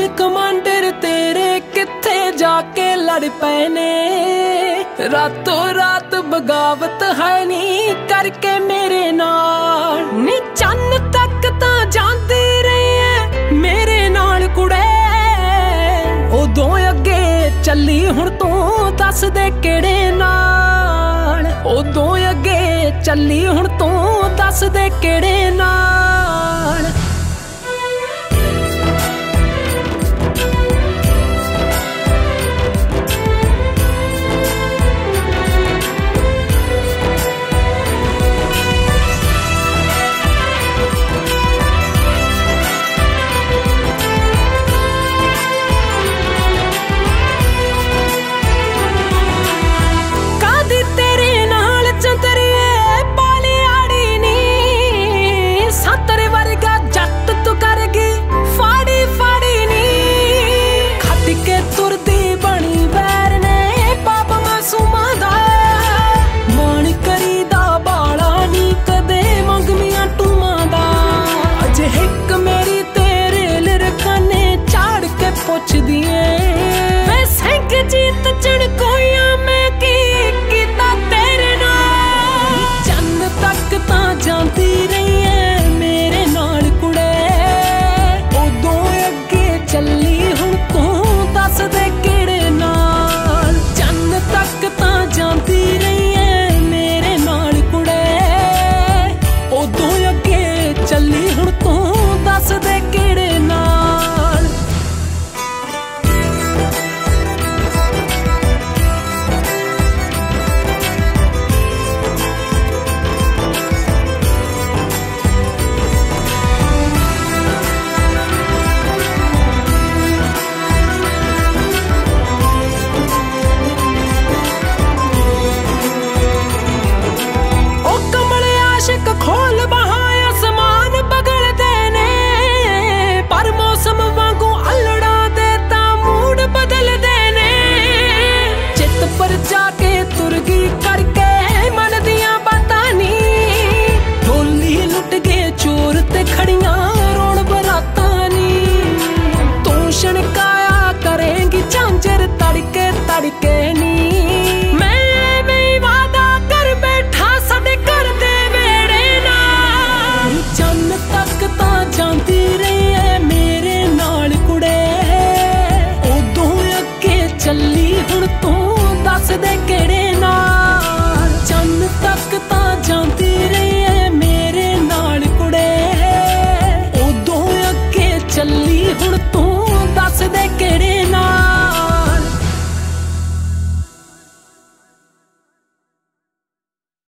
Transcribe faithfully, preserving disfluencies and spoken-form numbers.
Commander तेरे किथे जाके लड़ पए ने। रातों रात बगावत है नी करके मेरे नाल। नी चन्न तक तां जांदी रही है मेरे नाल कुड़े। उदों अगे चली हुण तू दस दे किहड़े नाल। उदों अगे चली हुण तू दस दे किहड़े नाल।